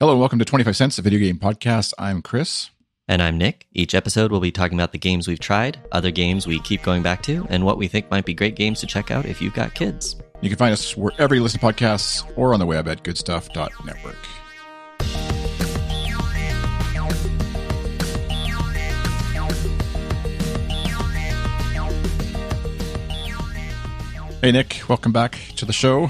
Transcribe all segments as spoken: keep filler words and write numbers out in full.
Hello and welcome to twenty-five cents, a video game podcast. I'm Chris. And I'm Nick. Each episode we'll be talking about the games we've tried, other games we keep going back to, and what we think might be great games to check out if you've got kids. You can find us wherever you listen to podcasts or on the web at good stuff dot network. Hey Nick, welcome back to the show.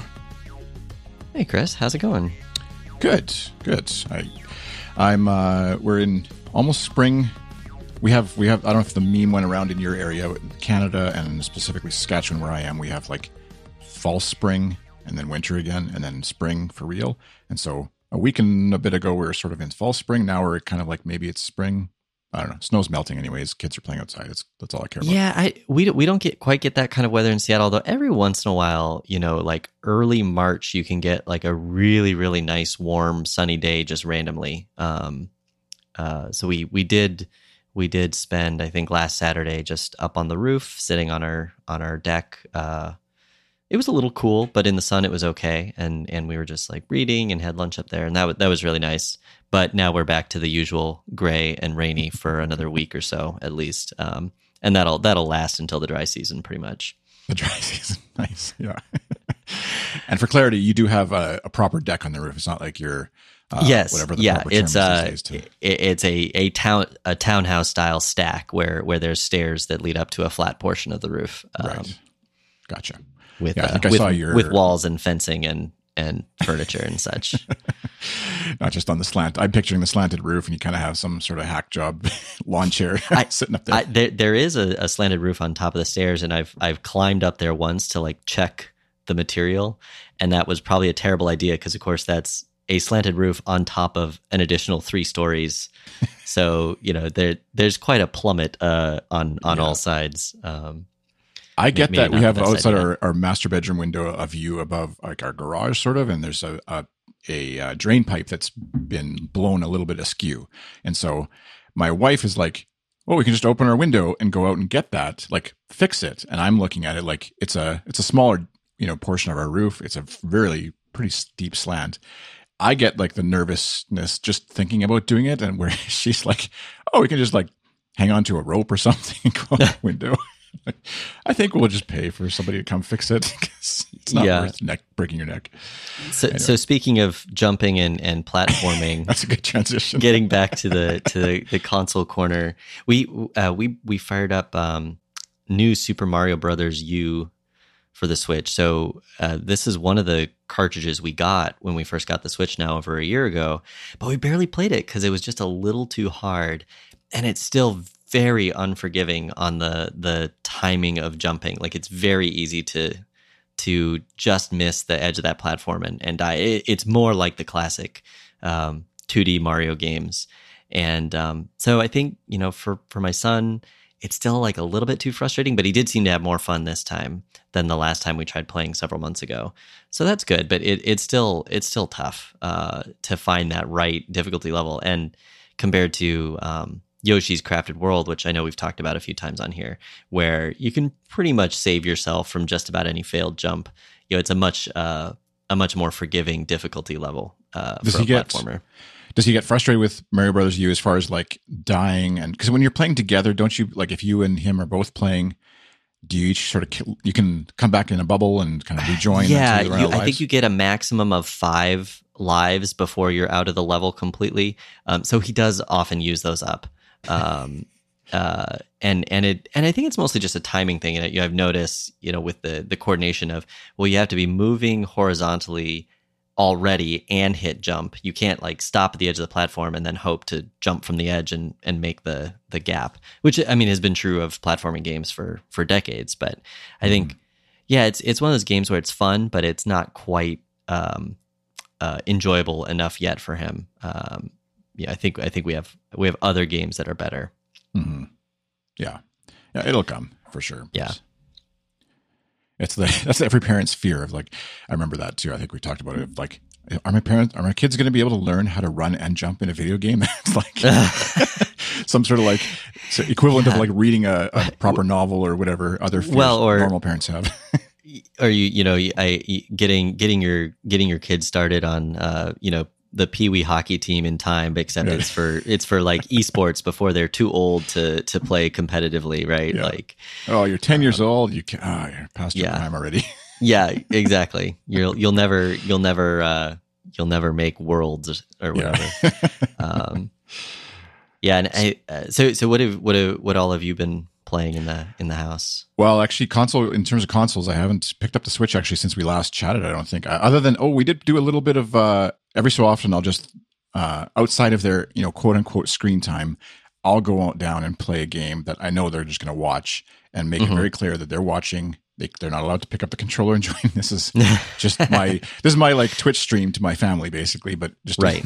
Hey Chris, how's it going? Good, good. I, I'm. Uh, we're in almost spring. We have. We have. I don't know if the meme went around in your area, Canada, and specifically Saskatchewan, where I am. We have like fall, spring, and then winter again, and then spring for real. And so a week and a bit ago, we were sort of in fall, spring. Now we're kind of like maybe it's spring. I don't know. Snow's melting anyways. Kids are playing outside. It's, that's all I care about. Yeah, I we don't, we don't get quite get that kind of weather in Seattle, though. Every once in a while, you know, like early March, you can get like a really, really nice, warm, sunny day just randomly. Um, uh, so we we did we did spend, I think, last Saturday just up on the roof, sitting on our on our deck. Uh, it was a little cool, but in the sun, it was okay. And and we were just like reading and had lunch up there, and that w- that was really nice. But now we're back to the usual gray and rainy for another week or so, at least, um, and that'll that'll last until the dry season, pretty much. The dry season, nice, yeah. And for clarity, you do have a, a proper deck on the roof. It's not like you're uh, yes, whatever the yeah. proper term It's is uh, these days to... it, it's a a town a townhouse style stack where where there's stairs that lead up to a flat portion of the roof. Um, right, gotcha. With yeah, I think uh, I with, saw your with walls and fencing and. and furniture and such. Not just on the slant. I'm picturing the slanted roof and you kind of have some sort of hack job lawn chair I, sitting up there. I, there. There is a, a slanted roof on top of the stairs, and I've I've climbed up there once to like check the material, and that was probably a terrible idea because of course that's a slanted roof on top of an additional three stories. So, you know, there there's quite a plummet uh, on, on yeah. all sides. Um I get Maybe that we have outside idea. our, our master bedroom window a view above like our garage sort of, and there's a, a, a, a drain pipe that's been blown a little bit askew. And so my wife is like, well, we can just open our window and go out and get that, like fix it. And I'm looking at it like it's a, it's a smaller, you know, portion of our roof. It's a really pretty steep slant. I get like the nervousness just thinking about doing it. And where she's like, oh, we can just like hang on to a rope or something and go out the window. I think we'll just pay for somebody to come fix it because it's not yeah. worth neck breaking your neck. So, anyway. so speaking of jumping and, and platforming, that's a good transition. Getting back to the to the, the console corner, we uh, we we fired up um, new Super Mario Brothers U for the Switch. So uh, this is one of the cartridges we got when we first got the Switch now over a year ago, but we barely played it because it was just a little too hard, and it's still very unforgiving on the the timing of jumping. Like it's very easy to to just miss the edge of that platform and, and die. It, it's more like the classic um, two D Mario games. And um, so I think, you know, for, for my son, it's still like a little bit too frustrating, but he did seem to have more fun this time than the last time we tried playing several months ago. So that's good, but it, it's still it's still tough uh, to find that right difficulty level. And compared to um, Yoshi's Crafted World, which I know we've talked about a few times on here, where you can pretty much save yourself from just about any failed jump. You know, it's a much uh, a much more forgiving difficulty level uh, does for a he get, platformer. Does he get frustrated with Mario Brothers U as far as like dying? And because when you're playing together, don't you like if you and him are both playing? Do you each sort of kill, you can come back in a bubble and kind of rejoin? Yeah, you, I think you get a maximum of five lives before you're out of the level completely. Um, so he does often use those up. um uh and and it and I think it's mostly just a timing thing. And you have noticed, you know, with the the coordination of, well, you have to be moving horizontally already and hit jump. You can't like stop at the edge of the platform and then hope to jump from the edge and and make the the gap, which I mean has been true of platforming games for for decades. But I think mm. yeah, it's it's one of those games where it's fun, but it's not quite um uh enjoyable enough yet for him. um Yeah, I think I think we have we have other games that are better. Mm-hmm. Yeah, yeah, it'll come for sure. Yeah, it's the that's every parent's fear of like. I remember that too. I think we talked about it. Like, are my parents, are my kids going to be able to learn how to run and jump in a video game? It's like some sort of like equivalent yeah. of like reading a, a proper novel or whatever other fears well, or, normal parents have. Or you, you know, I getting getting your getting your kids started on, uh, you know, the Pee Wee hockey team in time, except Yeah. it's for it's for like esports before they're too old to to play competitively, right? Yeah. Like, Oh, you're ten years old. You can, oh, you're past your Yeah. prime already. yeah, exactly. You'll you'll never you'll never uh, you'll never make worlds or whatever. Yeah. um, yeah, and I, uh, so so what have what have, what all have you been playing in the in the house? Well, actually, console in terms of consoles, I haven't picked up the Switch actually since we last chatted. I don't think, uh, other than oh, we did do a little bit of uh, every so often. I'll just uh, outside of their you know quote unquote screen time, I'll go out down and play a game that I know they're just going to watch and make Mhm. it very clear that they're watching. They, they're not allowed to pick up the controller and join. This is just my this is my like Twitch stream to my family basically, but just Right.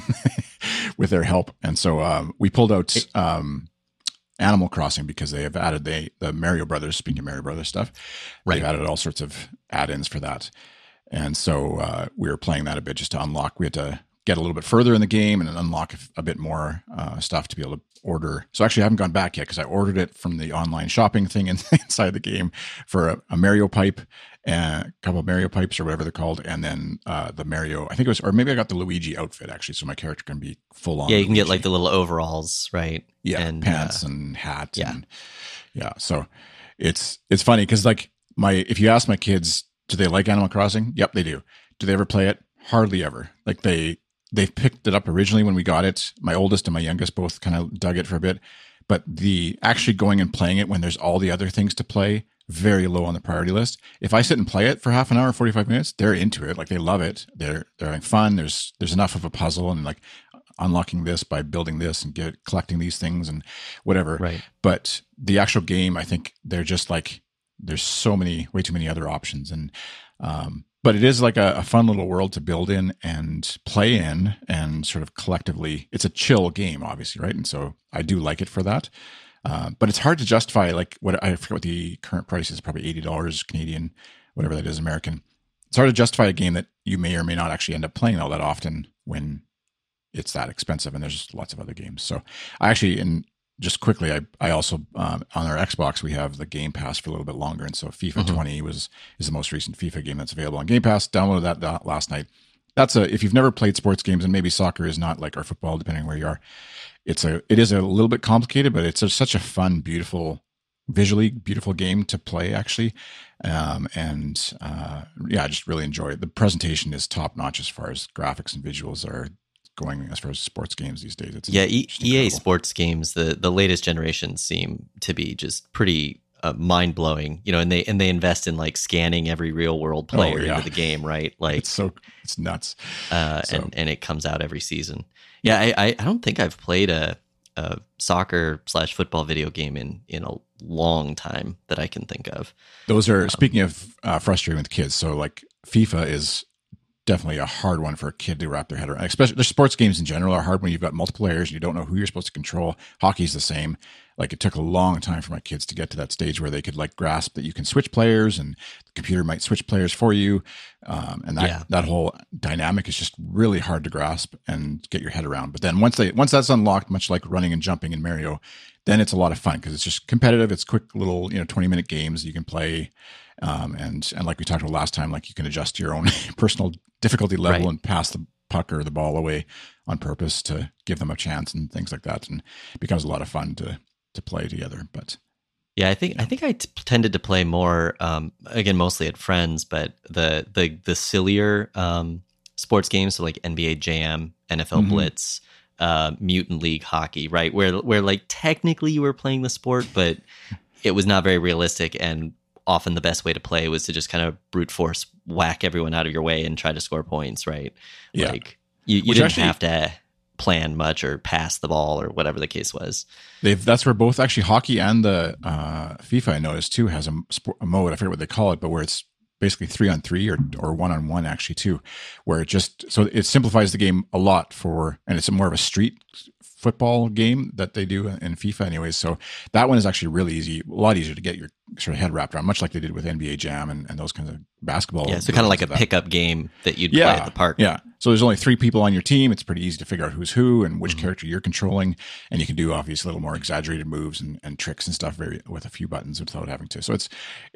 with their help. And so um, we pulled out. Um, Animal Crossing because they have added they the Mario Brothers. Speaking of Mario Brothers stuff, Right. they've added all sorts of add-ins for that, and so uh, we were playing that a bit just to unlock. We had to get a little bit further in the game and then unlock a, a bit more uh, stuff to be able to order. So actually, I haven't gone back yet because I ordered it from the online shopping thing in, inside the game for a, a Mario pipe and a couple of Mario pipes or whatever they're called, and then uh, the Mario. I think it was, or maybe I got the Luigi outfit actually, so my character can be full on. Yeah, you can get Luigi. like the little overalls, right? Yeah, and pants uh, and hat. yeah. And, yeah. So it's it's funny because like my if you ask my kids, do they like Animal Crossing? Yep, they do. Do they ever play it? Hardly ever. Like they they picked it up originally when we got it. My oldest and my youngest both kind of dug it for a bit, but the actually going and playing it when there's all the other things to play, very low on the priority list. If I sit and play it for half an hour, forty-five minutes, they're into it. Like they love it. They're they're having fun. There's there's enough of a puzzle and like unlocking this by building this and get collecting these things and whatever. Right. But the actual game, I think they're just like there's so many, way too many other options. And um, but it is like a, a fun little world to build in and play in and sort of collectively. It's a chill game, obviously, right? And so I do like it for that. Uh, but it's hard to justify. Like what I forget what the current price is, probably eighty dollars Canadian, whatever that is American. It's hard to justify a game that you may or may not actually end up playing all that often when it's that expensive, and there's lots of other games. So I actually, and just quickly, I I also um, on our Xbox we have the Game Pass for a little bit longer, and so FIFA Mhm. twenty was is the most recent FIFA game that's available on Game Pass. Downloaded that, that last night. That's a if you've never played sports games, and maybe soccer is not like or football, depending on where you are. It's a it is a little bit complicated, but it's a, such a fun, beautiful, visually beautiful game to play actually. Um, and uh, yeah, I just really enjoy it. The presentation is top notch as far as graphics and visuals are going as far as sports games these days. It's Yeah, e- just E A incredible. sports games, the the latest generations seem to be just pretty uh, mind blowing. You know, and they and they invest in like scanning every real world player Oh, yeah. into the game, right? Like, It's so it's nuts. uh, so- and and it comes out every season. Yeah, I I, I don't think I've played a, a soccer slash football video game in in a long time that I can think of. Those are speaking of uh, frustrating with kids. So like FIFA is definitely a hard one for a kid to wrap their head around. Especially the sports games in general are hard when you've got multiple players and you don't know who you're supposed to control. Hockey's the same. Like it took a long time for my kids to get to that stage where they could like grasp that you can switch players and the computer might switch players for you. Um, and that, Yeah. that whole dynamic is just really hard to grasp and get your head around. But then once they, once that's unlocked, much like running and jumping in Mario, then it's a lot of fun because it's just competitive. It's quick little, you know, twenty minute games you can play. Um, and, and like we talked about last time, like you can adjust your own personal difficulty level Right. and pass the puck or the ball away on purpose to give them a chance and things like that. And it becomes a lot of fun to, to play together. But Yeah, I think I think I t- tended to play more um, again, mostly at friends, but the the the sillier um, sports games, so like N B A Jam, N F L Mhm. Blitz, uh, Mutant League Hockey, right? Where where like technically you were playing the sport, but it was not very realistic, and often the best way to play was to just kind of brute force whack everyone out of your way and try to score points, right? Yeah. Like you, you Which didn't actually- have to plan much or pass the ball or whatever the case was. they've, that's where both actually hockey and the uh, FIFA I noticed too has a, sport, a mode. I forget what they call it, but where it's basically three on three or, or one on one actually too, where it just, so it simplifies the game a lot for, and it's more of a street football game that they do in FIFA anyways. So that one is actually really easy, a lot easier to get your sort of head wrapped around, much like they did with N B A Jam and, and those kinds of basketball. Yeah, so kind of like a versions that. pickup game that you'd Yeah, play at the park. Yeah. So there's only three people on your team. It's pretty easy to figure out who's who and which Mhm. character you're controlling. And you can do obviously a little more exaggerated moves and, and tricks and stuff very with a few buttons without having to. So it's if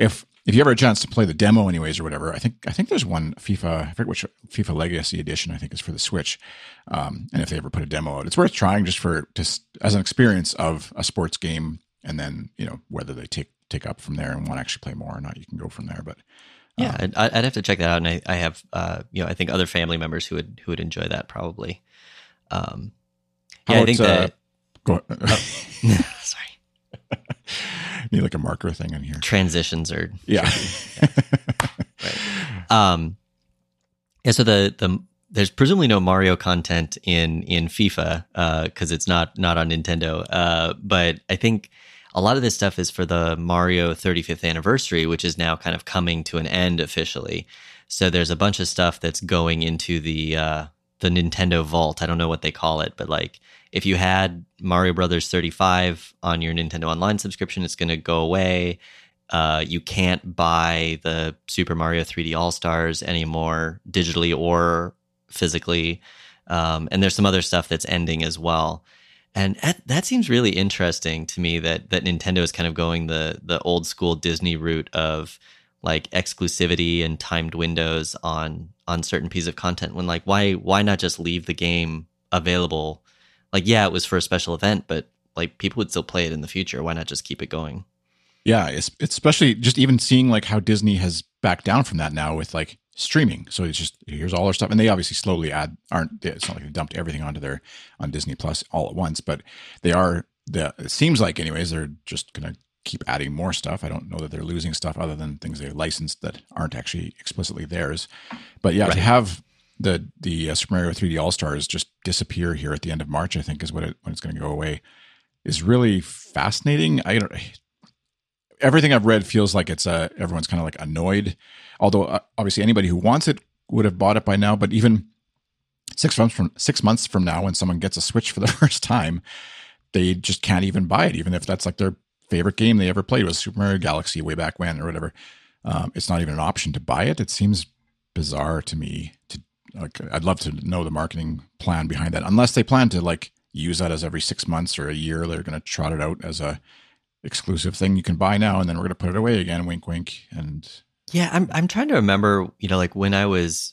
if you ever have a chance to play the demo anyways or whatever, I think I think there's one FIFA, I forget which FIFA Legacy Edition I think is for the Switch. Um, and if they ever put a demo out, it's worth trying just for just as an experience of a sports game, and then, you know, whether they take take up from there and want to actually play more or not, you can go from there. But yeah, um, I'd, I'd have to check that out, and I, I have uh, you know, I think other family members who would who would enjoy that probably. Um, yeah, I think uh, that. Go oh, sorry. Need like a marker thing in here. Transitions are yeah. yeah. Right. Um, yeah. So the the there's presumably no Mario content in in FIFA because uh, it's not not on Nintendo. Uh, but I think a lot of this stuff is for the Mario thirty-fifth anniversary, which is now kind of coming to an end officially. So there's a bunch of stuff that's going into the uh, the Nintendo Vault. I don't know what they call it, but like, if you had Mario Brothers thirty-five on your Nintendo Online subscription, it's going to go away. Uh, you can't buy the Super Mario three D All-Stars anymore, digitally or physically. Um, and there's some other stuff that's ending as well. And that, that seems really interesting to me, that that Nintendo is kind of going the the old school Disney route of like exclusivity and timed windows on on certain pieces of content. When like, why why not just leave the game available? Like, yeah, it was for a special event, but like people would still play it in the future. Why not just keep it going? Yeah, it's, it's especially just even seeing like how Disney has backed down from that now with like streaming. So it's just, here's all our stuff, and they obviously slowly add. Aren't it's not like they dumped everything onto their on Disney Plus all at once, but they are. The it seems like anyways they're just gonna keep adding more stuff. I don't know that they're losing stuff other than things they licensed that aren't actually explicitly theirs. But yeah, right. To have the the uh, Super Mario three D All Stars just disappear here at the end of March, I think is what it, when it's going to go away, is really fascinating. I don't. Everything I've read feels like it's uh, everyone's kind of like annoyed. Although uh, obviously anybody who wants it would have bought it by now. But even six months from six months from now, when someone gets a Switch for the first time, they just can't even buy it, even if that's like their favorite game they ever played was Super Mario Galaxy way back when or whatever. Um, it's not even an option to buy it. It seems bizarre to me. To like, I'd love to know the marketing plan behind that, unless they plan to like use that as every six months or a year. They're going to trot it out as a exclusive thing you can buy now, and then we're going to put it away again. Wink, wink. And yeah, I'm I'm trying to remember, you know, like when I was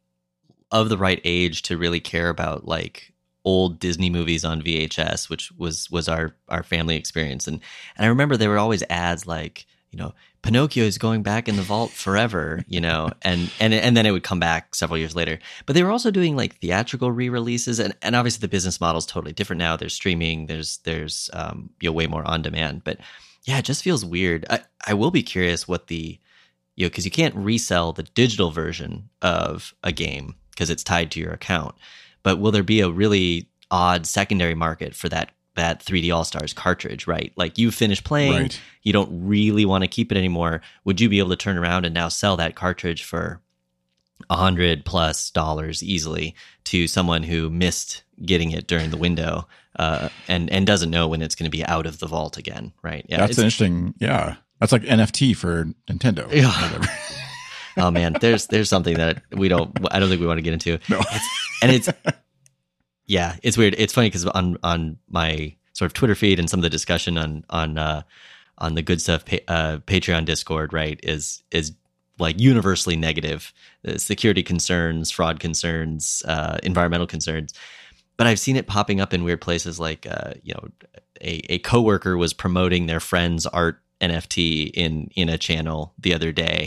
of the right age to really care about like old Disney movies on V H S, which was was our our family experience, and and I remember there were always ads like, you know, Pinocchio is going back in the vault forever, you know, and and and then it would come back several years later. But they were also doing like theatrical re-releases, and, and obviously the business model is totally different now. There's streaming, there's there's um, you know, way more on demand. But yeah, it just feels weird. I, I will be curious what the, you know, because you can't resell the digital version of a game because it's tied to your account. But will there be a really odd secondary market for that that three D All-Stars cartridge, right? Like you finish playing, right. You don't really want to keep it anymore. Would you be able to turn around and now sell that cartridge for a hundred plus dollars easily to someone who missed getting it during the window uh, and and doesn't know when it's going to be out of the vault again, right? Yeah, that's interesting. Yeah, that's like N F T for Nintendo. Yeah. Oh man, there's there's something that we don't. I don't think we want to get into. No, it's, and it's. Yeah, it's weird. It's funny because on, on my sort of Twitter feed and some of the discussion on on uh, on the Good Stuff pa- uh, Patreon Discord, right, is is like universally negative. Uh, security concerns, fraud concerns, uh, environmental concerns. But I've seen it popping up in weird places, like uh, you know, a a coworker was promoting their friend's art N F T in in a channel the other day.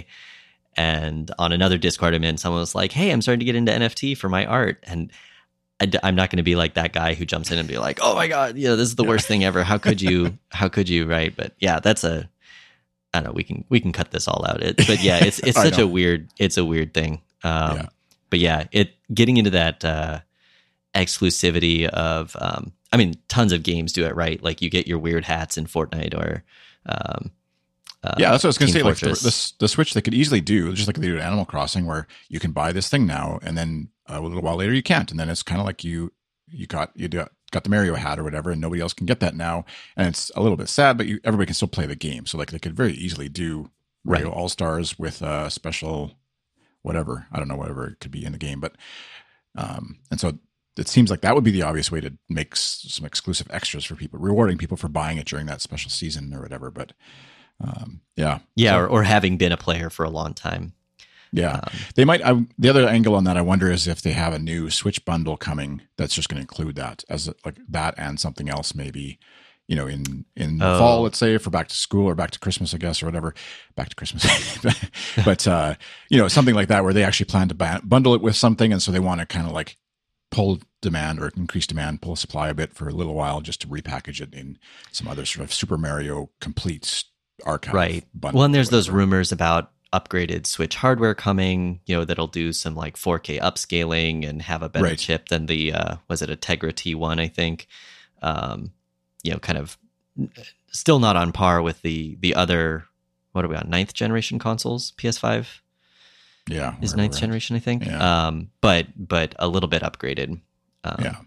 And on another Discord I'm in, someone was like, "Hey, I'm starting to get into N F T for my art," and I, I'm not going to be like that guy who jumps in and be like, "Oh my god, you know, this is the yeah. worst thing ever. How could you? How could you?" Right? But yeah, that's a. I don't know. We can we can cut this all out. It, but yeah, it's it's such a weird. It's a weird thing. Um, yeah. But yeah, it getting into that uh, exclusivity of. Um, I mean, tons of games do it right. Like you get your weird hats in Fortnite or. Um, Uh, yeah, that's what I was going to say. Fortress. Like the, the, the Switch, they could easily do just like they do in Animal Crossing, where you can buy this thing now, and then uh, a little while later you can't, and then it's kind of like you you got you got, got the Mario hat or whatever, and nobody else can get that now, and it's a little bit sad, but you, everybody can still play the game. So like they could very easily do Mario right. All Stars with a special whatever I don't know whatever it could be in the game, but um, and so it seems like that would be the obvious way to make s- some exclusive extras for people, rewarding people for buying it during that special season or whatever, but. Um, yeah. Yeah, So, or, or having been a player for a long time. yeah. Um, They might, I, the other angle on that, I wonder is if they have a new Switch bundle coming that's just going to include that as a, like that and something else maybe, you know, in, in the Oh. fall, let's say for back to school or back to Christmas, I guess, or whatever, back to Christmas. But, uh, you know, something like that where they actually plan to ba- bundle it with something. And so they want to kind of like pull demand or increase demand, pull supply a bit for a little while just to repackage it in some other sort of Super Mario complete archive. right. Bundle Well, and there's or those whatever. rumors about upgraded Switch hardware coming, you know, that'll do some like four K upscaling and have a better Right. chip than the, uh, was it a Tegra T one, I think. Um, you know, kind of still not on par with the the other, what are we on, ninth generation consoles? P S five Yeah. is wherever ninth we're at. generation, I think. Yeah. Um, but but a little bit upgraded. Um, Yeah.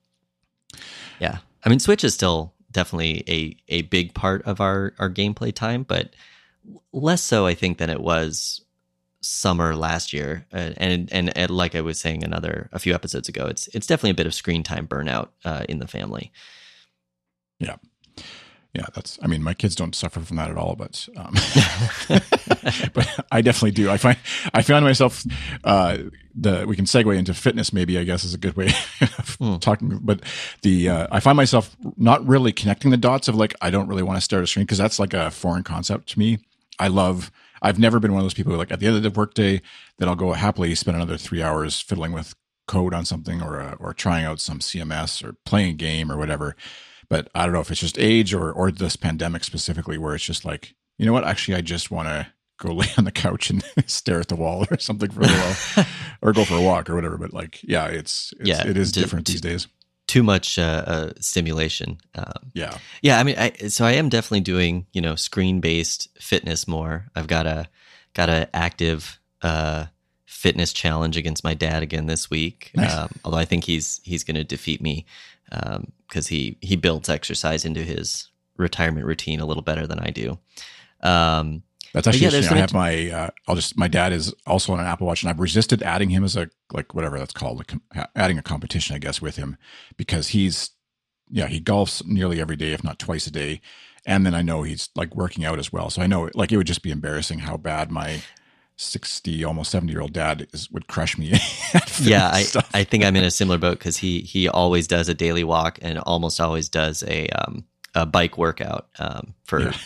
Yeah. I mean, Switch is still definitely a, a big part of our, our gameplay time, but less so, I think, than it was summer last year. Uh, and, and and like I was saying another a few episodes ago, it's it's definitely a bit of screen time burnout uh, in the family. Yeah. Yeah, that's, I mean, my kids don't suffer from that at all, but, um, but I definitely do. I find, I find myself, uh, the, we can segue into fitness, maybe, I guess is a good way of Mm. talking, but the, uh, I find myself not really connecting the dots of like, I don't really want to start a stream because that's like a foreign concept to me. I love, I've never been one of those people who like at the end of the workday that I'll go happily spend another three hours fiddling with code on something or, uh, or trying out some C M S or playing a game or whatever. But I don't know if it's just age or or this pandemic specifically, where it's just like, you know what? Actually, I just want to go lay on the couch and stare at the wall or something for a little while, or go for a walk or whatever. But like, yeah, it's, it's Yeah, it is just- different these days. Too much uh, uh, stimulation. Um, Yeah, Yeah, I mean, I, so I am definitely doing, you know, screen based fitness more. I've got a got a active uh, fitness challenge against my dad again this week. Nice. Um, although I think he's he's going to defeat me because he he builds exercise into his retirement routine a little better than I do. Um, that's actually yeah, there's interesting. I some have my, uh, I'll just, my dad is also on an Apple Watch, and I've resisted adding him as a like whatever that's called, like com- adding a competition, I guess, with him because he's, yeah, he golfs nearly every day, if not twice a day. And then I know he's like working out as well. So I know like it would just be embarrassing how bad my sixty, almost seventy year old dad is, would crush me. yeah, I, stuff. I think I'm in a similar boat because he he always does a daily walk and almost always does a um, a bike workout um, for Yeah.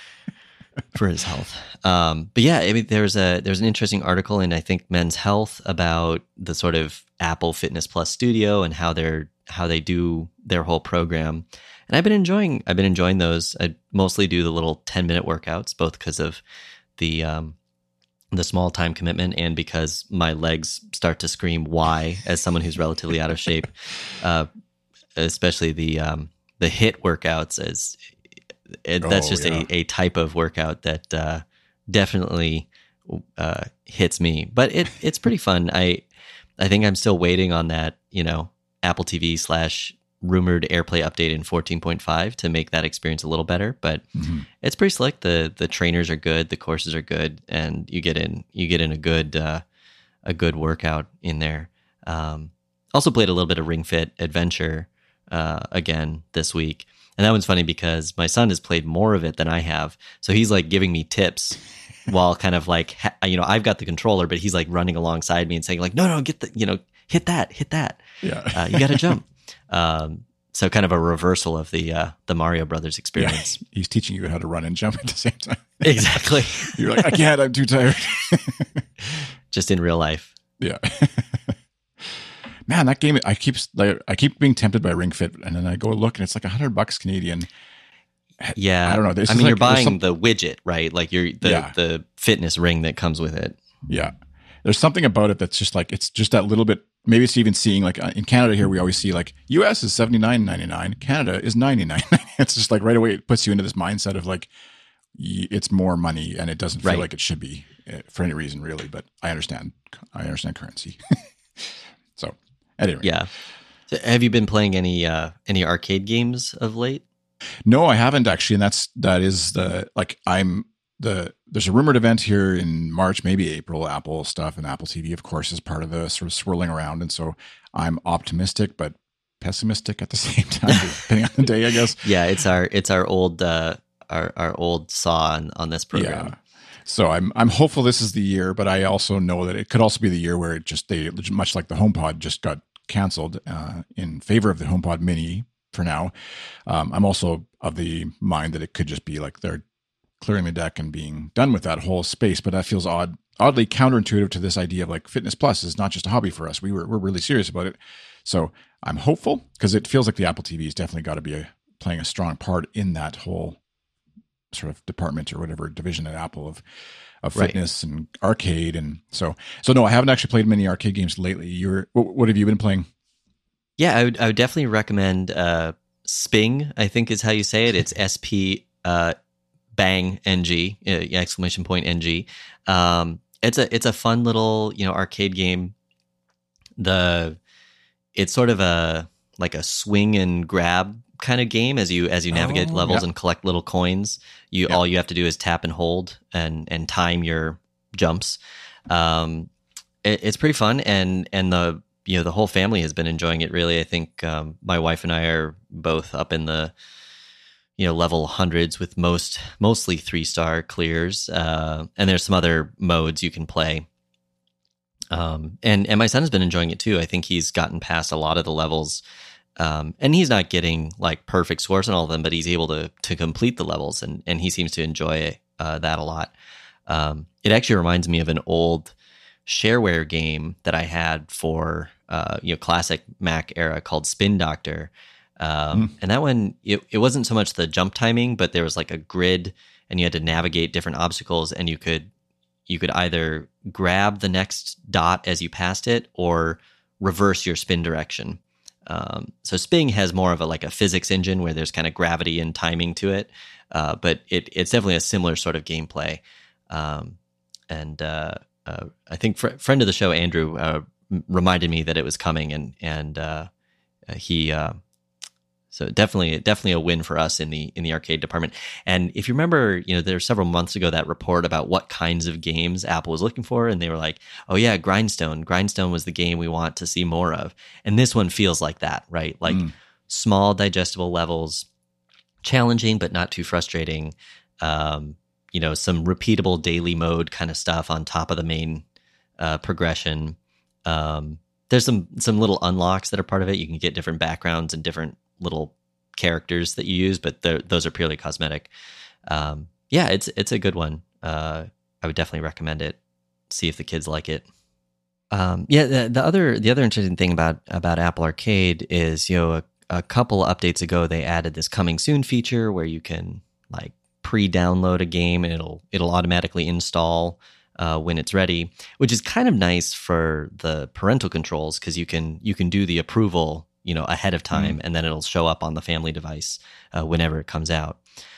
for his health. Um, but yeah, I mean, there's a there's an interesting article in I think Men's Health about the sort of Apple Fitness Plus Studio and how they're how they do their whole program. And I've been enjoying I've been enjoying those. I mostly do the little ten minute workouts, both because of the um, the small time commitment and because my legs start to scream why as someone who's relatively out of shape. Uh, especially the um, the HIIT workouts as it, that's Oh, just yeah. a, a type of workout that uh, definitely uh, hits me. But it it's pretty fun. I I think I'm still waiting on that, you know, Apple T V slash rumored AirPlay update in fourteen point five to make that experience a little better. But Mhm. it's pretty slick. The the trainers are good, the courses are good, and you get in you get in a good uh, a good workout in there. Um, also played a little bit of Ring Fit Adventure uh, again this week. And that one's funny because my son has played more of it than I have. So he's like giving me tips while kind of like, ha- you know, I've got the controller, but he's like running alongside me and saying like, no, no, get the, you know, hit that, hit that. Yeah. Uh, you got to jump. Um, so kind of a reversal of the, uh, the Mario Brothers Yeah. experience. He's teaching you how to run and jump at the same time. Exactly. You're like, I can't, I'm too tired. Just in real life. Yeah. Man, that game, I keep like, I keep being tempted by Ring Fit, and then I go look and it's like a hundred bucks Canadian. Yeah. I don't know. This I is mean, like- you're there's buying some- the widget, right? Like you're the, Yeah. the fitness ring that comes with it. Yeah. There's something about it that's just like, it's just that little bit, maybe it's even seeing like uh, in Canada here, we always see like U S is seventy-nine ninety-nine, Canada is ninety-nine. It's just like right away, it puts you into this mindset of like, y- it's more money and it doesn't feel Right. like it should be uh, for any reason really, but I understand. I understand currency. So anyway. Yeah. So have you been playing any, uh, any arcade games of late? No, I haven't actually. And that's, that is the, like I'm the, there's a rumored event here in March, maybe April, Apple stuff and Apple T V, of course, is part of the sort of swirling around. And so I'm optimistic, but pessimistic at the same time, depending on the day, I guess. Yeah, it's our it's our old uh, our, our old saw on, on this program. Yeah. So I'm I'm hopeful this is the year, but I also know that it could also be the year where it just they much like the HomePod just got canceled uh, in favor of the HomePod Mini for now. Um, I'm also of the mind that it could just be like they're clearing the deck and being done with that whole space. But that feels odd, oddly counterintuitive to this idea of like Fitness Plus is not just a hobby for us. We were we're really serious about it. So I'm hopeful because it feels like the Apple T V has definitely got to be a, playing a strong part in that whole sort of department or whatever division at Apple of of fitness right. and arcade. And so so no, I haven't actually played many arcade games lately. You're what, what have you been playing? Yeah, I would I would definitely recommend uh, Sping, I think is how you say it. It's S P uh, bang N G, uh, exclamation point N G. Um, it's a it's a fun little, you know, arcade game. The it's sort of a like a swing and grab kind of game as you as you navigate oh, levels yeah. and collect little coins. You yeah. all you have to do is tap and hold and and time your jumps. Um, it, it's pretty fun, and and the you know the whole family has been enjoying it. Really, I think um, my wife and I are both up in the you know level hundreds with most mostly three star clears, uh, and there's some other modes you can play. Um, and and my son has been enjoying it too. I think he's gotten past a lot of the levels. Um, and he's not getting like perfect scores on all of them, but he's able to to complete the levels, and and he seems to enjoy uh, that a lot. Um, it actually reminds me of an old shareware game that I had for uh, you know classic Mac era called Spin Doctor, um, mm. and that one it, it wasn't so much the jump timing, but there was like a grid, and you had to navigate different obstacles, and you could you could either grab the next dot as you passed it, or reverse your spin direction. Um, so Sping has more of a like a physics engine where there's kind of gravity and timing to it, uh, but it, it's definitely a similar sort of gameplay. Um, and uh, uh, I think fr- friend of the show Andrew uh, reminded me that it was coming, and and uh, he uh, so definitely definitely a win for us in the in the arcade department. And if you remember, you know, there were several months ago that report about what kinds of games Apple was looking for, and they were like, "Oh yeah, Grindstone. Grindstone was the game we want to see more of." And this one feels like that, right? Like mm. small, digestible levels, challenging but not too frustrating. Um, you know, some repeatable daily mode kind of stuff on top of the main uh, progression. Um, there's some some little unlocks that are part of it. You can get different backgrounds and different little characters that you use, but those are purely cosmetic. Um, yeah, it's it's a good one. Uh, I would definitely recommend it. See if the kids like it. Um, yeah, the, the other the other interesting thing about about Apple Arcade is, you know, a, a couple updates ago they added this coming soon feature where you can like pre-download a game and it'll it'll automatically install uh, when it's ready, which is kind of nice for the parental controls because you can you can do the approval, you know, ahead of time, mm. and then it'll show up on the family device uh, whenever it comes out.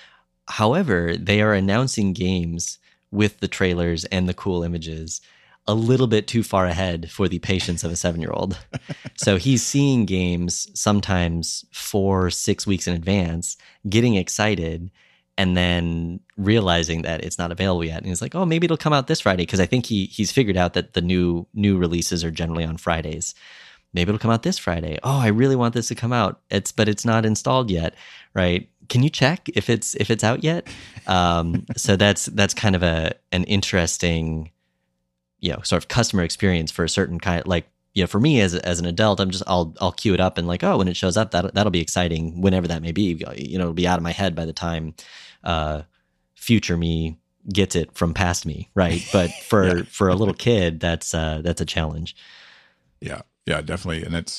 However, they are announcing games with the trailers and the cool images a little bit too far ahead for the patience of a seven-year-old. So he's seeing games sometimes four, six weeks in advance, getting excited, and then realizing that it's not available yet. And he's like, oh, maybe it'll come out this Friday, because I think he he's figured out that the new new releases are generally on Fridays. Maybe it'll come out this Friday. Oh, I really want this to come out. It's but it's not installed yet, right? Can you check if it's if it's out yet? Um, so that's that's kind of a an interesting, you know, sort of customer experience for a certain kind. Like, you know, for me as as an adult, I'm just I'll I'll queue it up and like, oh, when it shows up, that that'll be exciting whenever that may be. You know, it'll be out of my head by the time uh, future me gets it from past me, right? But for yeah. for a little kid, that's uh, that's a challenge. Yeah. Yeah, definitely. And it's,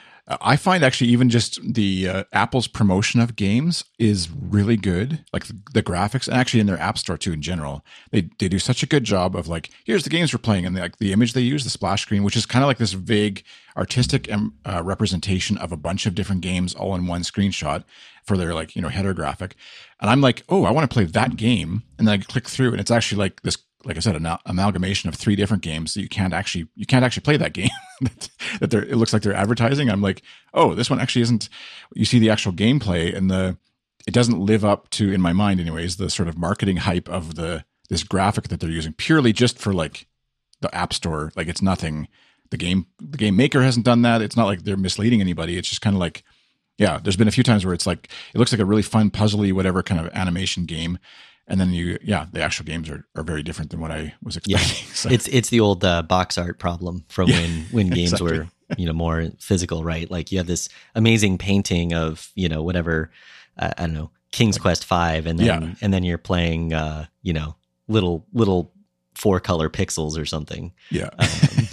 I find actually even just the uh, Apple's promotion of games is really good. Like the, the graphics, and actually in their app store too in general, they they do such a good job of like, here's the games we're playing, and the, like the image they use, the splash screen, which is kind of like this vague artistic um, uh, representation of a bunch of different games all in one screenshot for their like, you know, header graphic. And I'm like, oh, I want to play that game, and then I click through, and it's actually like this, like I said, an amalgamation of three different games. So you can't actually you can't actually play that game that, that they're, it looks like they're advertising. I'm like, oh, this one actually isn't. You see the actual gameplay, and the it doesn't live up to, in my mind, anyways, the sort of marketing hype of the this graphic that they're using purely just for like the App Store. Like it's nothing. The game the game maker hasn't done that. It's not like they're misleading anybody. It's just kind of like Yeah, there's been a few times where it's like it looks like a really fun puzzly whatever kind of animation game, and then you yeah the actual games are, are very different than what I was expecting. Yeah. So, It's it's the old uh, box art problem from Yeah, when when games exactly. were, you know, more physical, right? Like you have this amazing painting of, you know, whatever, uh, I don't know, King's Quest five, and then Yeah. and then you're playing, uh, you know, little little four color pixels or something. Yeah. Um,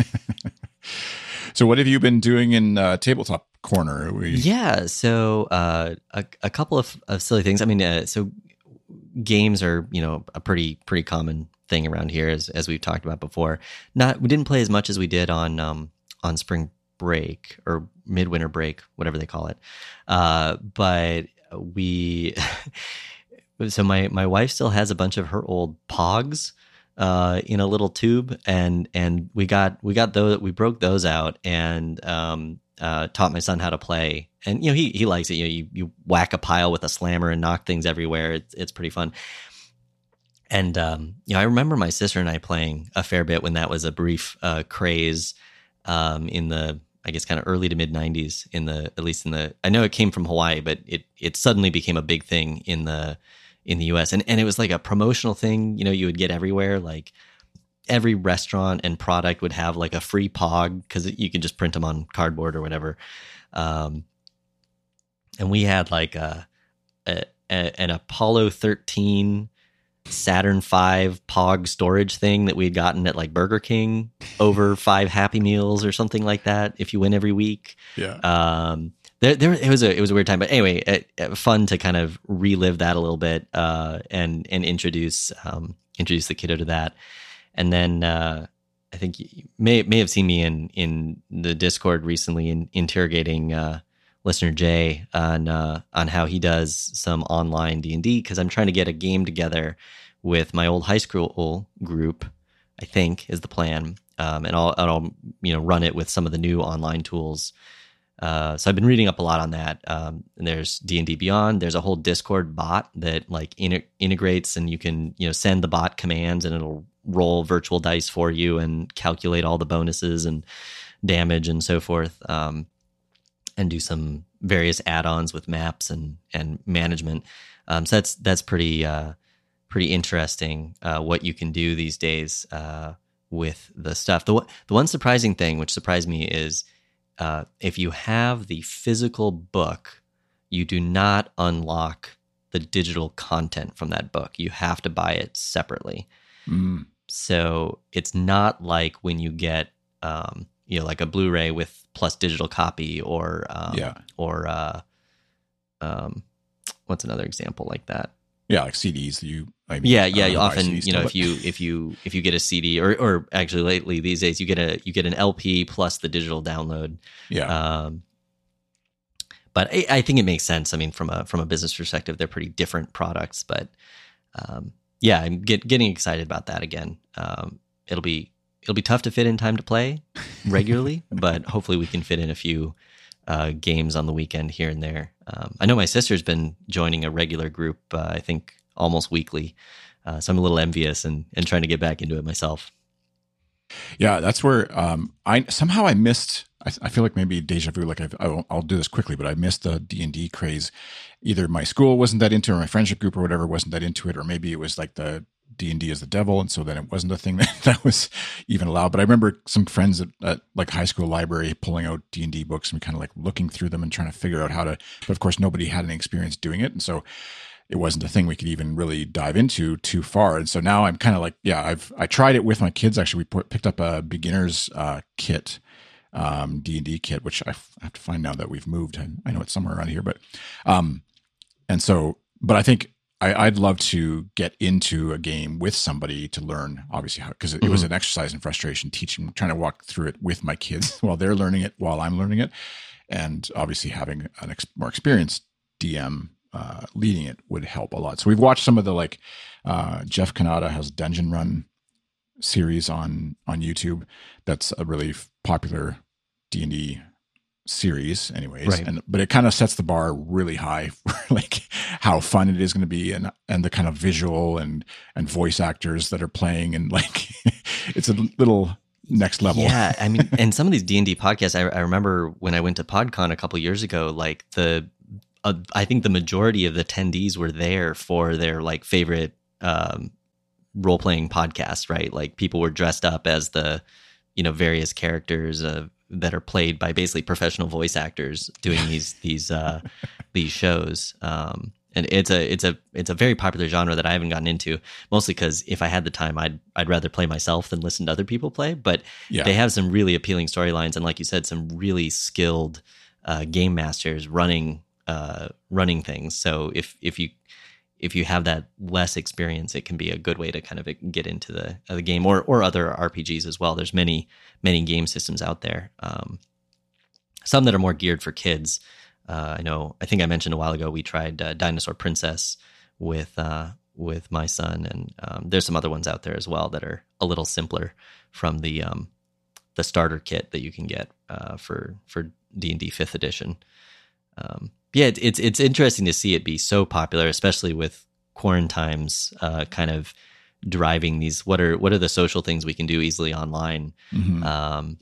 So what have you been doing in uh, tabletop corner? We Yeah, so uh, a, a couple of, of silly things. I mean, uh, so games are, you know, a pretty pretty common thing around here, as as we've talked about before. Not we didn't play as much as we did on um, on spring break or midwinter break, whatever they call it. Uh, but we, so my my wife still has a bunch of her old Pogs uh, in a little tube, and and we got we got those we broke those out and um, uh, taught my son how to play. And you know he he likes it. You know, you you whack a pile with a slammer and knock things everywhere. It's it's pretty fun. And um, you know, I remember my sister and I playing a fair bit when that was a brief uh, craze um, in the, I guess, kind of early to mid nineties. In the at least in the, I know it came from Hawaii, but it it suddenly became a big thing in the in the U S. And and it was like a promotional thing. You know, you would get everywhere. Like every restaurant and product would have like a free Pog because you could just print them on cardboard or whatever. Um, and we had like a, a, a an Apollo thirteen Saturn five Pog storage thing that we had gotten at like Burger King over five Happy Meals or something like that. If you win every week, yeah. um, there, there, it was a, it was a weird time, but anyway, it, it, fun to kind of relive that a little bit, uh, and, and introduce, um, introduce the kiddo to that. And then, uh, I think you may, may have seen me in, in the Discord recently in interrogating, uh, listener Jay on, uh, on how he does some online D and D. Cause I'm trying to get a game together with my old high school group, I think is the plan. Um, and I'll, I'll, you know, run it with some of the new online tools. Uh, so I've been reading up a lot on that. Um, and there's D and D Beyond. There's a whole Discord bot that like in- integrates, and you can, you know, send the bot commands and it'll roll virtual dice for you and calculate all the bonuses and damage and so forth. Um, and do some various add-ons with maps and, and management. Um, so that's, that's pretty, uh, pretty interesting, uh, what you can do these days, uh, with the stuff. The, the one surprising thing, which surprised me, is, Uh, if you have the physical book, you do not unlock the digital content from that book. You have to buy it separately. Mm. So it's not like when you get, um, you know, like a Blu-ray with plus digital copy, or um, Yeah. or uh, um, what's another example like that? Yeah, like C Ds. You, I mean, Yeah, I yeah. don't You buy often, C Ds you know, still, if you if you if you get a C D, or or actually lately these days you get a you get an L P plus the digital download. but- yeah, Um, but I, I think it makes sense. I mean, from a from a business perspective, they're pretty different products. But um, yeah, I'm get, getting excited about that again. Um, it'll be it'll be tough to fit in time to play regularly, but hopefully we can fit in a few uh, games on the weekend here and there. Um, I know my sister's been joining a regular group. Uh, I think almost weekly. Uh, so I'm a little envious and and trying to get back into it myself. yeah. That's where um, I somehow I missed. I, I feel like maybe deja vu. Like I've, I'll, I'll do this quickly, but I missed the D and D craze. Either my school wasn't that into it, or my friendship group or whatever wasn't that into it, or maybe it was like the D and D is the devil, and so then it wasn't a thing that, that was even allowed. But I remember some friends at, at like high school library pulling out D and D books and kind of like looking through them and trying to figure out how to. But of course, nobody had any experience doing it, and so it wasn't a thing we could even really dive into too far. And so now I'm kind of like, yeah, I've I tried it with my kids. Actually, we put, picked up a beginner's uh, kit, um, D and D kit, which I, f- I have to find now that we've moved. I, I know it's somewhere around here, but um, and so, but I think. I, I'd love to get into a game with somebody to learn, obviously, how, because it, it was Mhm. an exercise in frustration, teaching, trying to walk through it with my kids while they're learning it, while I'm learning it. And obviously having an ex- more experienced D M uh, leading it would help a lot. So we've watched some of the, like, uh, Jeff Kanata has Dungeon Run series on, on YouTube. That's a really f- popular D and D series anyways, Right. and but it kind of sets the bar really high for like how fun it is going to be, and and the kind of visual and and voice actors that are playing, and like it's a little next level. Yeah, I mean, and some of these D and D podcasts, I, I remember when I went to PodCon a couple years ago, like the, uh, I think the majority of the attendees were there for their like favorite um, role playing podcast, right? Like people were dressed up as the, you know, various characters uh, that are played by basically professional voice actors doing these these uh, these shows. Um, and it's a it's a it's a very popular genre that I haven't gotten into, mostly because if I had the time, I'd I'd rather play myself than listen to other people play. But Yeah. they have some really appealing storylines, and like you said, some really skilled uh, game masters running uh, running things. So if if you if you have that less experience, it can be a good way to kind of get into the uh, the game, or or other R P Gs as well. There's many many game systems out there. Um, some that are more geared for kids. Uh, I know. I think I mentioned a while ago we tried uh, Dinosaur Princess with uh, with my son, and um, there's some other ones out there as well that are a little simpler from the um, the starter kit that you can get uh, for for D and D Fifth Edition. Um, yeah, it, it's it's interesting to see it be so popular, especially with quarantines uh, kind of driving these. What are what are the social things we can do easily online? Mhm. Um,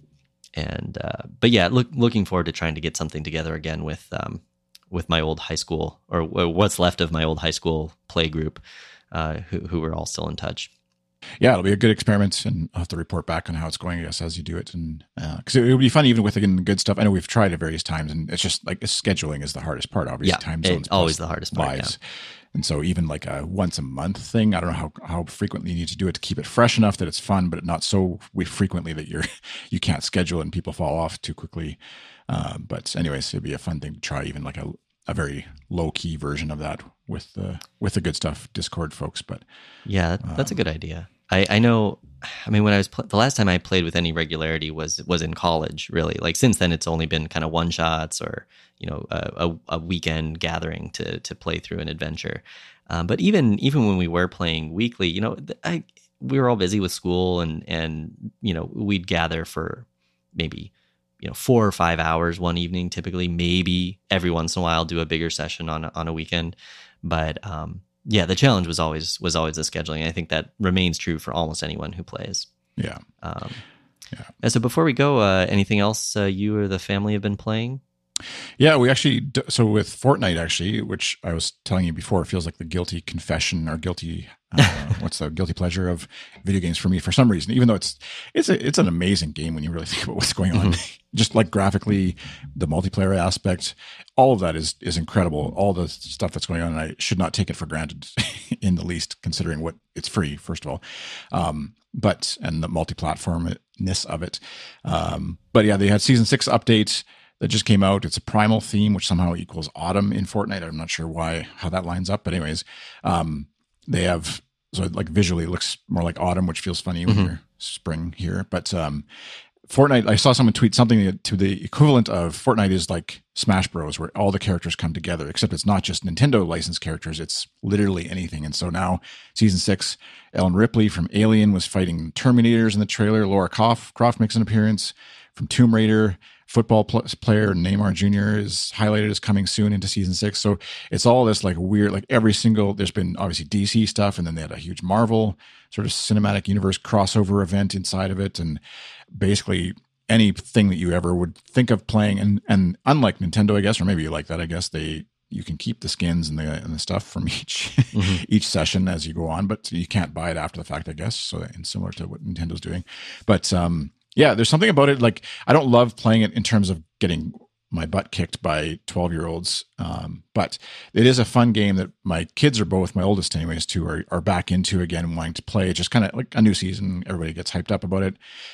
And uh, but yeah, look, looking forward to trying to get something together again with um, with my old high school, or what's left of my old high school play group, uh, who who are all still in touch. Yeah, it'll be a good experiment, and I'll have to report back on how it's going, I guess, as you do it. And because uh, it, it would be fun, even with again the good stuff. I know we've tried it various times, and it's just like scheduling is the hardest part. Obviously, Yeah, time it- zones always plus the hardest part, lives. And so even like a once a month thing, I don't know how, how frequently you need to do it to keep it fresh enough that it's fun, but not so frequently that you're you can't schedule and people fall off too quickly. Uh, but anyways, it'd be a fun thing to try, even like a, a very low key version of that with the with the good stuff Discord folks. But Yeah, that, that's a good idea. I, I know. I mean, when I was pl- the last time I played with any regularity was was in college. Really, like since then, it's only been kind of one shots or you know a, a, a weekend gathering to to play through an adventure. Um, but even even when we were playing weekly, you know, I we were all busy with school, and and you know we'd gather for maybe you know four or five hours one evening. Typically, maybe every once in a while do a bigger session on a, on a weekend, but. Um, Yeah, the challenge was always was always the scheduling. I think that remains true for almost anyone who plays. yeah, Um, yeah. and so before we go, uh, anything else uh, you or the family have been playing? Yeah, we actually, d- so with Fortnite, actually, which I was telling you before, it feels like the guilty confession or guilty, uh, what's the guilty pleasure of video games for me for some reason, even though it's, it's, a, it's an amazing game when you really think about what's going on. Just like graphically, the multiplayer aspect, all of that is, is incredible. All the stuff that's going on, and I should not take it for granted in the least, considering what it's free, first of all. Um, but, and the multi-platformness of it. Um, but yeah, they had season six updates that just came out. It's a primal theme, which somehow equals autumn in Fortnite. I'm not sure why, how that lines up, but anyways, um, they have, so like visually it looks more like autumn, which feels funny when Mhm. you're spring here. But um, Fortnite, I saw someone tweet something to the equivalent of Fortnite is like Smash Bros, where all the characters come together, except it's not just Nintendo licensed characters. It's literally anything. And so now season six, Ellen Ripley from Alien was fighting Terminators in the trailer. Laura Croft, Croft makes an appearance from Tomb Raider. Football pl- player Neymar Junior is highlighted as coming soon into season six. So it's all this like weird, like every single, there's been obviously D C stuff, and then they had a huge Marvel sort of cinematic universe crossover event inside of it. And basically anything that you ever would think of playing. And, and unlike Nintendo, I guess, or maybe you like that, I guess they, you can keep the skins and the, and the stuff from each, Mhm. each session as you go on, but you can't buy it after the fact, I guess. So, and similar to what Nintendo's doing, but, um, yeah, there's something about it. Like, I don't love playing it in terms of getting my butt kicked by twelve year olds. Um, but it is a fun game that my kids are both, my oldest anyways, too, are, are back into again and wanting to play. Just kind of like a new season. Everybody gets hyped up about it.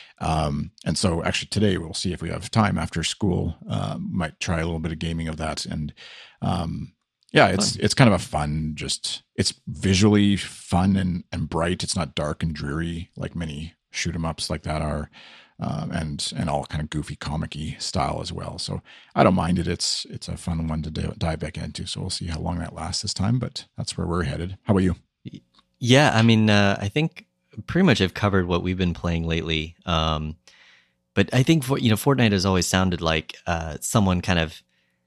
Um, and so actually today we'll see if we have time after school, uh, might try a little bit of gaming of that. And, um, yeah, it's, it's kind of a fun, just, it's visually fun and, and bright. It's not dark and dreary like many shoot 'em ups like that are. Um, and and all kind of goofy, comic-y style as well. So I don't mind it. It's it's a fun one to d- dive back into. So we'll see how long that lasts this time. But that's where we're headed. How about you? Yeah, I mean, uh, I think pretty much have covered what we've been playing lately. Um, but I think for, you know, Fortnite has always sounded like uh, someone kind of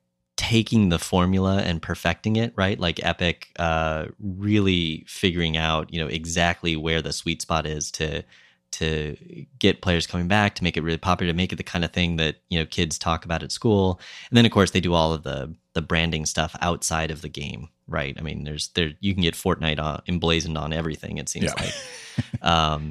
taking the formula and perfecting it, right? Like Epic, uh, really figuring out, you know, exactly where the sweet spot is to to get players coming back, to make it really popular, to make it the kind of thing that, you know, kids talk about at school. And then of course they do all of the the branding stuff outside of the game, right? I mean, there's there you can get Fortnite on, emblazoned on everything, it seems Yeah. like. um,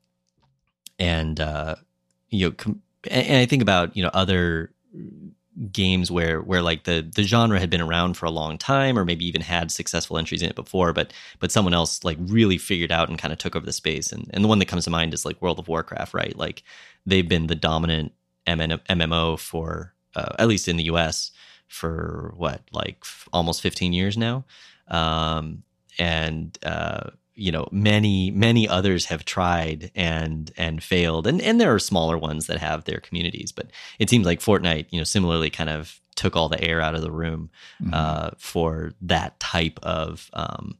and uh, you know, com- and, and I think about, you know, other games where where like the the genre had been around for a long time, or maybe even had successful entries in it before, but but someone else like really figured out and kind of took over the space. And and the one that comes to mind is like World of Warcraft, right? Like they've been the dominant M M O for uh, at least in the U S for what, like f- almost fifteen years now. Um, and uh, you know, many many others have tried and and failed, and and there are smaller ones that have their communities, but it seems like Fortnite, you know, similarly kind of took all the air out of the room Mm-hmm. uh, for that type of um,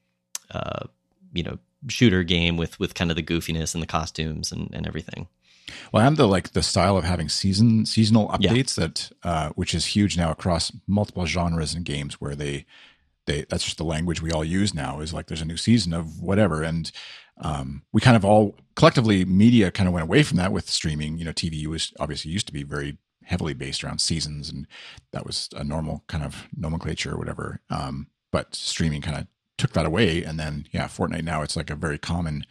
uh, you know, shooter game with with kind of the goofiness and the costumes and, and everything. Well, and the like the style of having season seasonal Yeah. updates that uh, which is huge now across multiple genres and games, where they they that's just the language we all use now, is like there's a new season of whatever. And um, we kind of all collectively, media kind of went away from that with streaming. You know, T V was obviously used to be very heavily based around seasons, and that was a normal kind of nomenclature or whatever. Um, but streaming kind of took that away. And then, yeah, Fortnite now, it's like a very common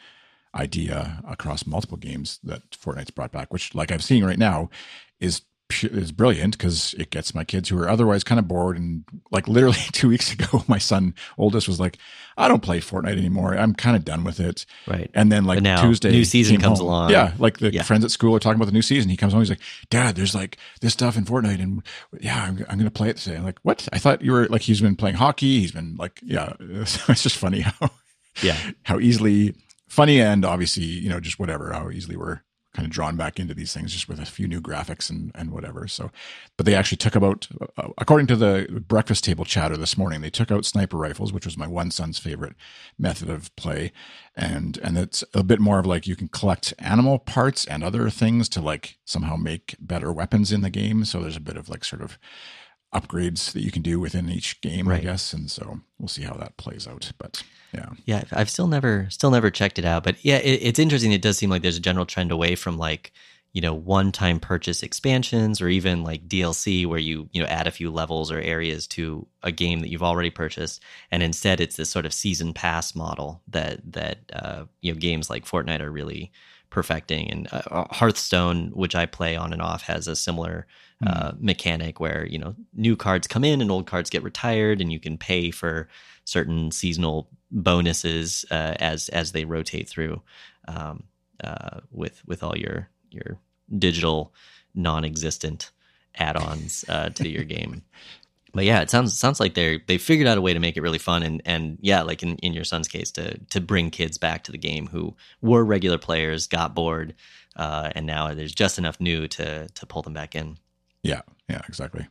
idea across multiple games that Fortnite's brought back, which, like I'm seeing right now, is is brilliant because it gets my kids who are otherwise kind of bored. And like literally two weeks ago, my son oldest was like, "I don't play Fortnite anymore. I'm kind of done with it." Right. And then like But now, Tuesday, new season came comes home. along. Yeah, like the Yeah. friends at school are talking about the new season. He comes home, he's like, "Dad, there's like this stuff in Fortnite, and yeah, I'm, I'm going to play it today." I'm like, "What? I thought you were like." He's been playing hockey. He's been like, yeah. So it's just funny how Yeah. how easily funny, and obviously, you know, just whatever, how easily we're kind of drawn back into these things just with a few new graphics and, and whatever. So, but they actually took about, uh, according to the breakfast table chatter this morning, they took out sniper rifles, which was my one son's favorite method of play. And, and it's a bit more of like, you can collect animal parts and other things to like somehow make better weapons in the game. So there's a bit of like sort of upgrades that you can do within each game, Right. I guess. And so we'll see how that plays out. But yeah. Yeah, I've still never still never checked it out, but yeah, it, it's interesting. It does seem like there's a general trend away from like, you know, one-time purchase expansions or even like D L C where you, you know, add a few levels or areas to a game that you've already purchased, and instead it's this sort of season pass model that that uh, you know, games like Fortnite are really perfecting. And uh, Hearthstone, which I play on and off, has a similar uh, mechanic where, you know, new cards come in and old cards get retired, and you can pay for certain seasonal bonuses uh, as as they rotate through um, uh, with with all your your digital non-existent add-ons uh, to your game. But yeah, it sounds sounds like they're they figured out a way to make it really fun, and and yeah, like in, in your son's case, to to bring kids back to the game who were regular players, got bored, uh, and now there's just enough new to to pull them back in. Yeah, yeah, exactly.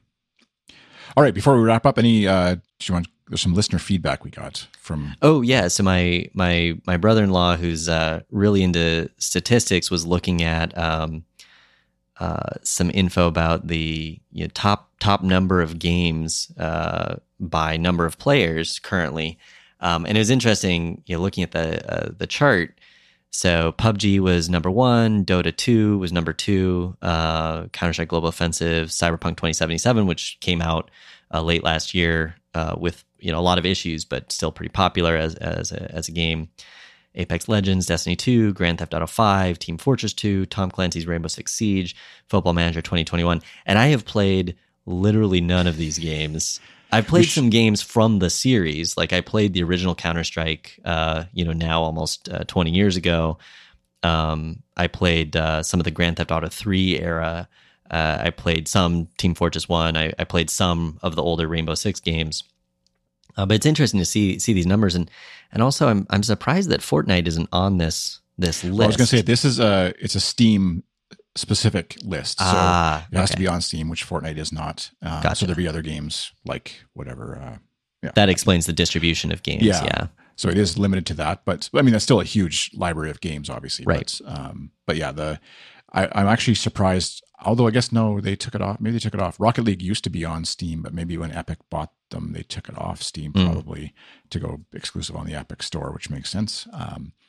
All right, before we wrap up, any uh, do you want? There's some listener feedback we got from. Oh yeah, so my my my brother-in-law, who's uh, really into statistics, was looking at um, uh, some info about the, you know, top top number of games uh, by number of players currently, um, and it was interesting, you know, looking at the uh, the chart. So P U B G was number one, Dota two was number two, uh, Counter-Strike Global Offensive, Cyberpunk twenty seventy-seven, which came out uh, late last year uh, with, you know, a lot of issues, but still pretty popular as as a, as a game. Apex Legends, Destiny two, Grand Theft Auto five, Team Fortress two, Tom Clancy's Rainbow Six Siege, Football Manager twenty twenty-one, and I have played literally none of these games. I've played some games from the series, like I played the original Counter-Strike, uh, you know, now almost uh, twenty years ago. Um, I played uh, some of the Grand Theft Auto three era. Uh, I played some Team Fortress one. I, I played some of the older Rainbow Six games. Uh, but it's interesting to see see these numbers, and and also I'm I'm surprised that Fortnite isn't on this this list. Well, I was going to say this is a it's a Steam specific list, so Ah, it has okay. to be on Steam, which Fortnite is not. Um, Gotcha. So there'll be other games like whatever. Uh, yeah, That explains the distribution of games. Yeah. Yeah. so it is limited to that, but I mean that's still a huge library of games, obviously. Right. But, um, but yeah, the I, I'm actually surprised. Although I guess no, they took it off. Maybe they took it off. Rocket League used to be on Steam, but maybe when Epic bought them, they took it off Steam Mm. probably to go exclusive on the Epic store, which makes sense. Um,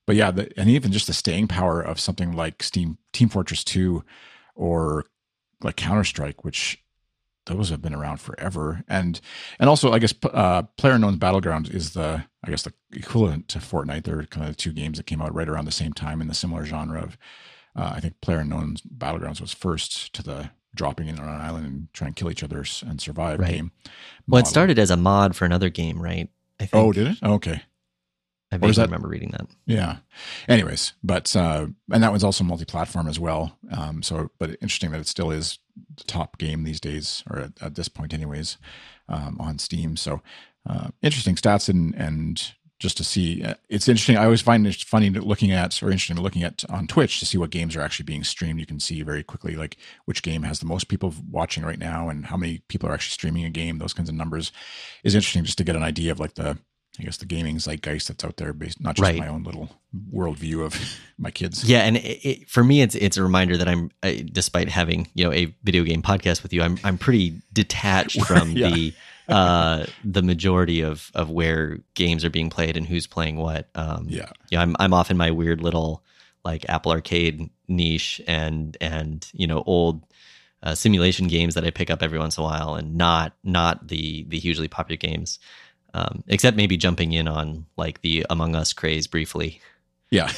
but yeah, the, and even just the staying power of something like Steam Team Fortress two or like Counter-Strike, which those have been around forever. And and also, I guess, uh, PlayerUnknown's Battlegrounds is the, I guess, the equivalent to Fortnite. They're kind of the two games that came out right around the same time in the similar genre of, uh, I think PlayerUnknown's Battlegrounds was first to the dropping in on an island and trying to kill each other and survive right. game. Well, model. it started as a mod for another game, right? I think. Oh, did it? Oh, okay. I vaguely remember reading that. Yeah. Anyways, but uh, and that one's also multi-platform as well. Um, so, but interesting that it still is the top game these days, or at, at this point, anyways, um, on Steam. So, uh, interesting stats and and just to see, uh, it's interesting. I always find it funny looking at, or interesting looking at on Twitch to see what games are actually being streamed. You can see very quickly like which game has the most people watching right now and how many people are actually streaming a game. Those kinds of numbers is interesting just to get an idea of like the, I guess, the gaming zeitgeist that's out there, based not just right. my own little worldview of my kids. Yeah, and it, it, for me, it's it's a reminder that I'm, I, despite having you know a video game podcast with you, I'm I'm pretty detached from yeah. the uh, the majority of of where games are being played and who's playing what. Um, yeah, yeah, I'm I'm off in my weird little like Apple Arcade niche and and you know old. Uh, simulation games that I pick up every once in a while, and not not the the hugely popular games. Um, except maybe jumping in on like the Among Us craze briefly. Yeah.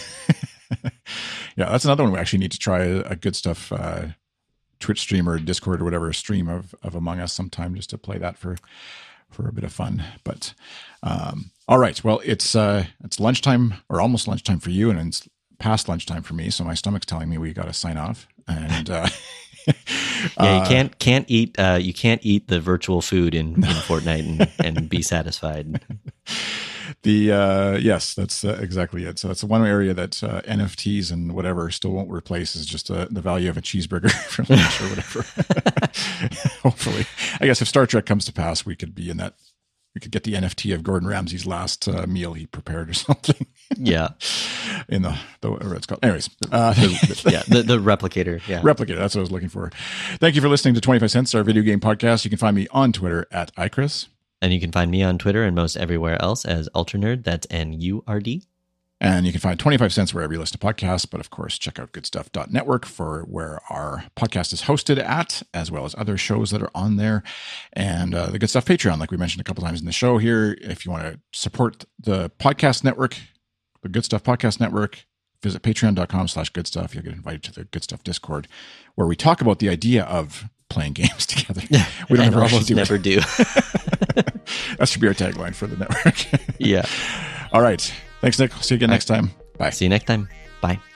Yeah, that's another one we actually need to try a, a good stuff uh, Twitch stream or Discord or whatever stream of, of Among Us sometime just to play that for for a bit of fun. But um, all right, well, it's uh, it's lunchtime or almost lunchtime for you, and it's past lunchtime for me, so my stomach's telling me we got to sign off. And uh, yeah, you can't can't eat uh, you can't eat the virtual food in, in Fortnite and, and be satisfied. The uh, yes, that's uh, exactly it. So that's the one area that uh, N F Ts and whatever still won't replace is just uh, the value of a cheeseburger from lunch or whatever. Hopefully, I guess if Star Trek comes to pass, we could be in that. We could get the N F T of Gordon Ramsay's last uh, meal he prepared or something. Yeah. In the, the whatever it's called. Anyways. Uh, the, the, yeah, the, the replicator. Yeah. Replicator. That's what I was looking for. Thank you for listening to twenty-five cents, our video game podcast. You can find me on Twitter at iChris. And you can find me on Twitter and most everywhere else as Ultranerd. That's N U R D. And you can find twenty-five cents wherever you listen to podcasts. But of course, check out good stuff dot network for where our podcast is hosted at, as well as other shows that are on there. And uh, the Good Stuff Patreon, like we mentioned a couple times in the show here. If you want to support the podcast network, the Good Stuff Podcast Network, visit patreon.com slash good stuff. You'll get invited to the Good Stuff Discord, where we talk about the idea of playing games together. We don't and ever almost do never it. do. That should be our tagline for the network. Yeah. All right. Thanks, Nick. See you again next time. Bye. See you next time. Bye.